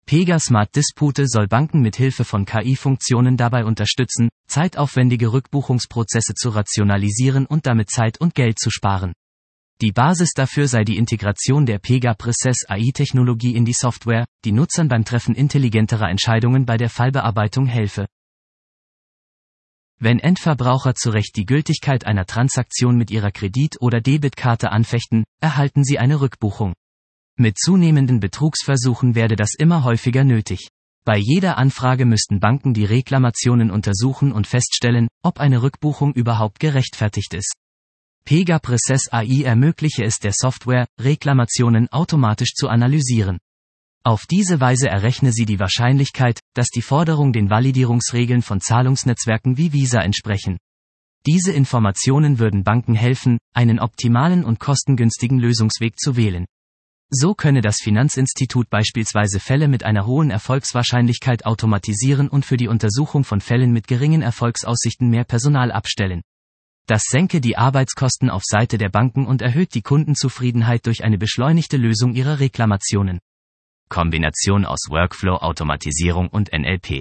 Pega Smart Dispute soll Banken mit Hilfe von KI-Funktionen dabei unterstützen, zeitaufwendige Rückbuchungsprozesse zu rationalisieren und damit Zeit und Geld zu sparen. Die Basis dafür sei die Integration der Pega Process AI-Technologie in die Software, die Nutzern beim Treffen intelligenterer Entscheidungen bei der Fallbearbeitung helfe. Wenn Endverbraucher zu Recht die Gültigkeit einer Transaktion mit ihrer Kredit- oder Debitkarte anfechten, erhalten sie eine Rückbuchung. Mit zunehmenden Betrugsversuchen werde das immer häufiger nötig. Bei jeder Anfrage müssten Banken die Reklamationen untersuchen und feststellen, ob eine Rückbuchung überhaupt gerechtfertigt ist. Pega Process AI ermögliche es der Software, Reklamationen automatisch zu analysieren. Auf diese Weise errechne sie die Wahrscheinlichkeit, dass die Forderungen den Validierungsregeln von Zahlungsnetzwerken wie Visa entsprechen. Diese Informationen würden Banken helfen, einen optimalen und kostengünstigen Lösungsweg zu wählen. So könne das Finanzinstitut beispielsweise Fälle mit einer hohen Erfolgswahrscheinlichkeit automatisieren und für die Untersuchung von Fällen mit geringen Erfolgsaussichten mehr Personal abstellen. Das senke die Arbeitskosten auf Seite der Banken und erhöht die Kundenzufriedenheit durch eine beschleunigte Lösung ihrer Reklamationen. Kombination aus Workflow-Automatisierung und NLP.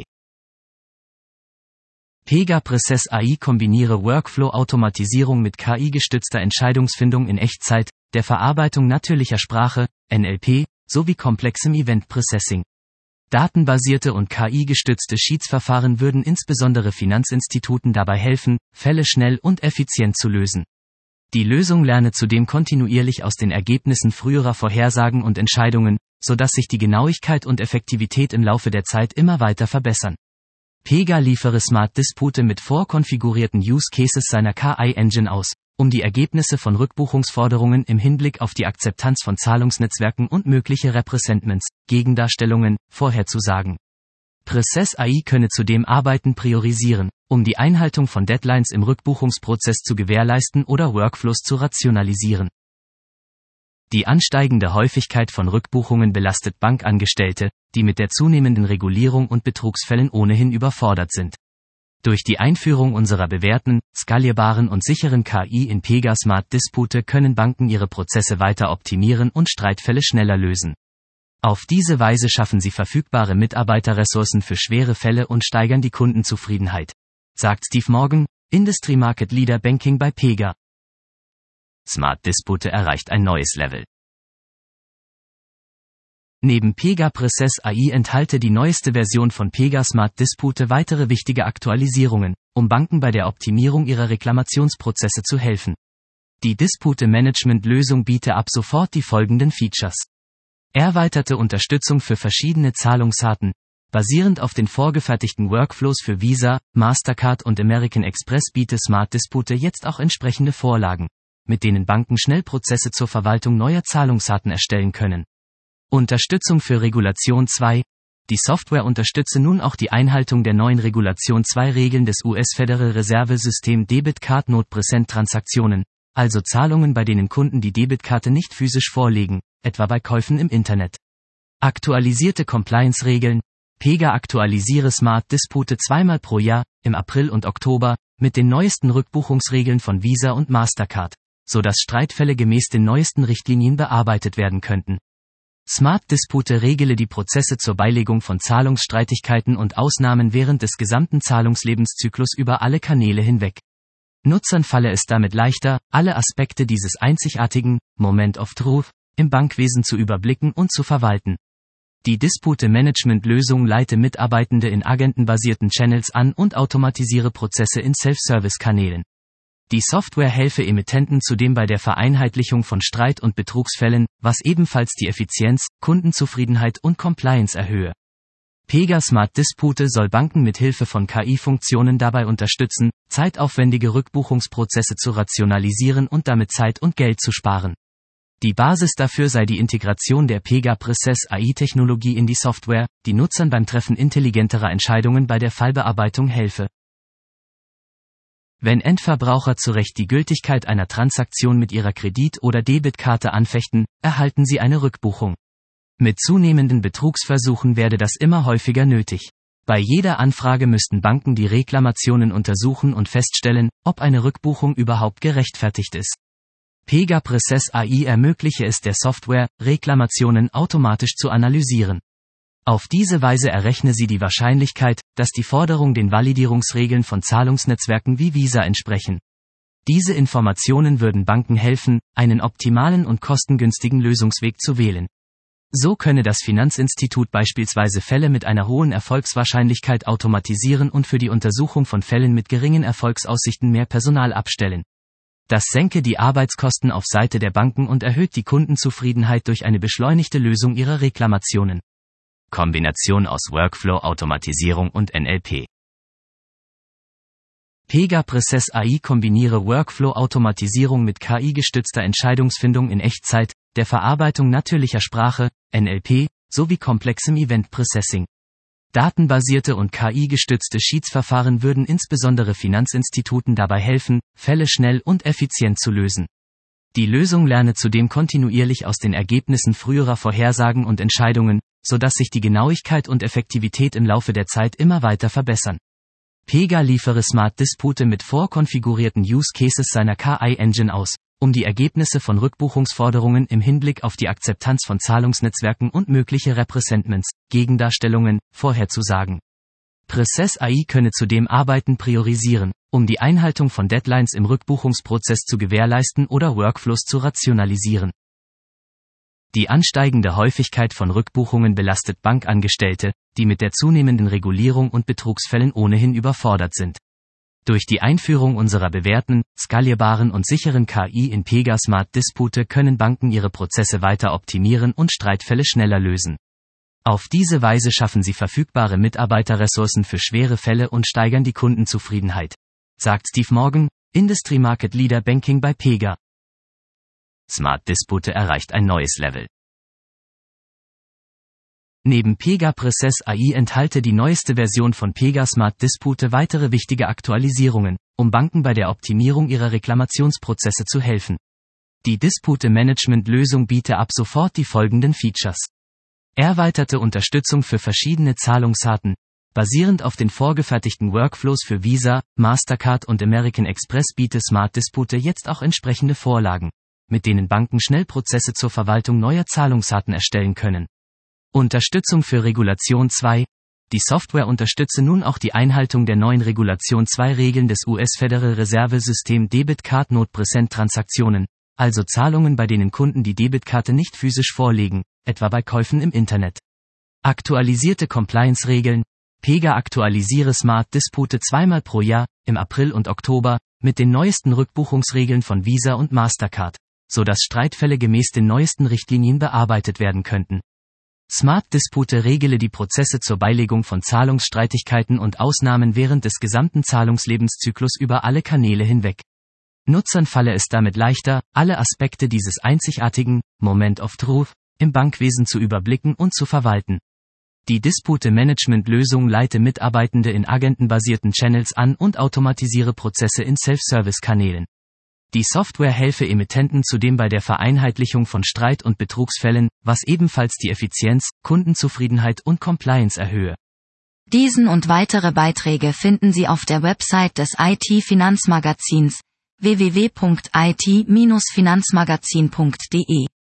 Pega Process AI kombiniere Workflow-Automatisierung mit KI-gestützter Entscheidungsfindung in Echtzeit, der Verarbeitung natürlicher Sprache, NLP, sowie komplexem Event-Processing. Datenbasierte und KI-gestützte Schiedsverfahren würden insbesondere Finanzinstituten dabei helfen, Fälle schnell und effizient zu lösen. Die Lösung lerne zudem kontinuierlich aus den Ergebnissen früherer Vorhersagen und Entscheidungen, sodass sich die Genauigkeit und Effektivität im Laufe der Zeit immer weiter verbessern. Pega liefere Smart Dispute mit vorkonfigurierten Use Cases seiner KI-Engine aus, um die Ergebnisse von Rückbuchungsforderungen im Hinblick auf die Akzeptanz von Zahlungsnetzwerken und mögliche Representments, Gegendarstellungen, vorherzusagen. Process AI könne zudem Arbeiten priorisieren, um die Einhaltung von Deadlines im Rückbuchungsprozess zu gewährleisten oder Workflows zu rationalisieren. Die ansteigende Häufigkeit von Rückbuchungen belastet Bankangestellte, die mit der zunehmenden Regulierung und Betrugsfällen ohnehin überfordert sind. Durch die Einführung unserer bewährten, skalierbaren und sicheren KI in Pega Smart Dispute können Banken ihre Prozesse weiter optimieren und Streitfälle schneller lösen. Auf diese Weise schaffen sie verfügbare Mitarbeiterressourcen für schwere Fälle und steigern die Kundenzufriedenheit, sagt Steve Morgan, Industry Market Leader Banking bei Pega. Smart Dispute erreicht ein neues Level. Neben Pega Process AI enthalte die neueste Version von Pega Smart Dispute weitere wichtige Aktualisierungen, um Banken bei der Optimierung ihrer Reklamationsprozesse zu helfen. Die Dispute-Management-Lösung biete ab sofort die folgenden Features. Erweiterte Unterstützung für verschiedene Zahlungsarten, basierend auf den vorgefertigten Workflows für Visa, Mastercard und American Express biete Smart Dispute jetzt auch entsprechende Vorlagen, mit denen Banken schnell Prozesse zur Verwaltung neuer Zahlungsarten erstellen können. Unterstützung für Regulation 2. Die Software unterstütze nun auch die Einhaltung der neuen Regulation 2 Regeln des US Federal Reserve System Debit Card Not Present Transaktionen, also Zahlungen, bei denen Kunden die Debitkarte nicht physisch vorlegen, etwa bei Käufen im Internet. Aktualisierte Compliance-Regeln. Pega aktualisiere Smart Dispute zweimal pro Jahr, im April und Oktober, mit den neuesten Rückbuchungsregeln von Visa und Mastercard, sodass Streitfälle gemäß den neuesten Richtlinien bearbeitet werden könnten. Smart Dispute regele die Prozesse zur Beilegung von Zahlungsstreitigkeiten und Ausnahmen während des gesamten Zahlungslebenszyklus über alle Kanäle hinweg. Nutzern falle es damit leichter, alle Aspekte dieses einzigartigen Moment of Truth im Bankwesen zu überblicken und zu verwalten. Die Dispute-Management-Lösung leite Mitarbeitende in agentenbasierten Channels an und automatisiere Prozesse in Self-Service-Kanälen. Die Software helfe Emittenten zudem bei der Vereinheitlichung von Streit- und Betrugsfällen, was ebenfalls die Effizienz, Kundenzufriedenheit und Compliance erhöhe. Pega Smart Dispute soll Banken mit Hilfe von KI-Funktionen dabei unterstützen, zeitaufwendige Rückbuchungsprozesse zu rationalisieren und damit Zeit und Geld zu sparen. Die Basis dafür sei die Integration der Pega Process AI-Technologie in die Software, die Nutzern beim Treffen intelligenterer Entscheidungen bei der Fallbearbeitung helfe. Wenn Endverbraucher zu Recht die Gültigkeit einer Transaktion mit ihrer Kredit- oder Debitkarte anfechten, erhalten sie eine Rückbuchung. Mit zunehmenden Betrugsversuchen werde das immer häufiger nötig. Bei jeder Anfrage müssten Banken die Reklamationen untersuchen und feststellen, ob eine Rückbuchung überhaupt gerechtfertigt ist. Pega Process AI ermögliche es der Software, Reklamationen automatisch zu analysieren. Auf diese Weise errechne sie die Wahrscheinlichkeit, dass die Forderungen den Validierungsregeln von Zahlungsnetzwerken wie Visa entsprechen. Diese Informationen würden Banken helfen, einen optimalen und kostengünstigen Lösungsweg zu wählen. So könne das Finanzinstitut beispielsweise Fälle mit einer hohen Erfolgswahrscheinlichkeit automatisieren und für die Untersuchung von Fällen mit geringen Erfolgsaussichten mehr Personal abstellen. Das senke die Arbeitskosten auf Seite der Banken und erhöht die Kundenzufriedenheit durch eine beschleunigte Lösung ihrer Reklamationen. Kombination aus Workflow-Automatisierung und NLP. Pega Process AI kombiniere Workflow-Automatisierung mit KI-gestützter Entscheidungsfindung in Echtzeit, der Verarbeitung natürlicher Sprache, NLP, sowie komplexem Event-Processing. Datenbasierte und KI-gestützte Schiedsverfahren würden insbesondere Finanzinstituten dabei helfen, Fälle schnell und effizient zu lösen. Die Lösung lerne zudem kontinuierlich aus den Ergebnissen früherer Vorhersagen und Entscheidungen, sodass sich die Genauigkeit und Effektivität im Laufe der Zeit immer weiter verbessern. Pega liefere Smart Dispute mit vorkonfigurierten Use Cases seiner KI-Engine aus, um die Ergebnisse von Rückbuchungsforderungen im Hinblick auf die Akzeptanz von Zahlungsnetzwerken und mögliche Representments, Gegendarstellungen, vorherzusagen. Process AI könne zudem Arbeiten priorisieren, um die Einhaltung von Deadlines im Rückbuchungsprozess zu gewährleisten oder Workflows zu rationalisieren. Die ansteigende Häufigkeit von Rückbuchungen belastet Bankangestellte, die mit der zunehmenden Regulierung und Betrugsfällen ohnehin überfordert sind. Durch die Einführung unserer bewährten, skalierbaren und sicheren KI in Pega Smart Dispute können Banken ihre Prozesse weiter optimieren und Streitfälle schneller lösen. Auf diese Weise schaffen sie verfügbare Mitarbeiterressourcen für schwere Fälle und steigern die Kundenzufriedenheit, sagt Steve Morgan, Industry Market Leader Banking bei Pega. Smart Dispute erreicht ein neues Level. Neben Pega Process AI enthalte die neueste Version von Pega Smart Dispute weitere wichtige Aktualisierungen, um Banken bei der Optimierung ihrer Reklamationsprozesse zu helfen. Die Dispute-Management-Lösung biete ab sofort die folgenden Features. Erweiterte Unterstützung für verschiedene Zahlungsarten, basierend auf den vorgefertigten Workflows für Visa, Mastercard und American Express biete Smart Dispute jetzt auch entsprechende Vorlagen, mit denen Banken schnell Prozesse zur Verwaltung neuer Zahlungsarten erstellen können. Unterstützung für Regulation 2. Die Software unterstütze nun auch die Einhaltung der neuen Regulation 2 Regeln des US Federal Reserve System Debit Card Not Present Transaktionen, also Zahlungen, bei denen Kunden die Debitkarte nicht physisch vorlegen, etwa bei Käufen im Internet. Aktualisierte Compliance-Regeln. Pega aktualisiere Smart Dispute zweimal pro Jahr, im April und Oktober, mit den neuesten Rückbuchungsregeln von Visa und Mastercard, sodass Streitfälle gemäß den neuesten Richtlinien bearbeitet werden könnten. Smart Dispute regele die Prozesse zur Beilegung von Zahlungsstreitigkeiten und Ausnahmen während des gesamten Zahlungslebenszyklus über alle Kanäle hinweg. Nutzern falle es damit leichter, alle Aspekte dieses einzigartigen Moment of Truth im Bankwesen zu überblicken und zu verwalten. Die Dispute-Management-Lösung leite Mitarbeitende in agentenbasierten Channels an und automatisiere Prozesse in Self-Service-Kanälen. Die Software helfe Emittenten zudem bei der Vereinheitlichung von Streit- und Betrugsfällen, was ebenfalls die Effizienz, Kundenzufriedenheit und Compliance erhöhe. Diesen und weitere Beiträge finden Sie auf der Website des IT-Finanzmagazins www.it-finanzmagazin.de.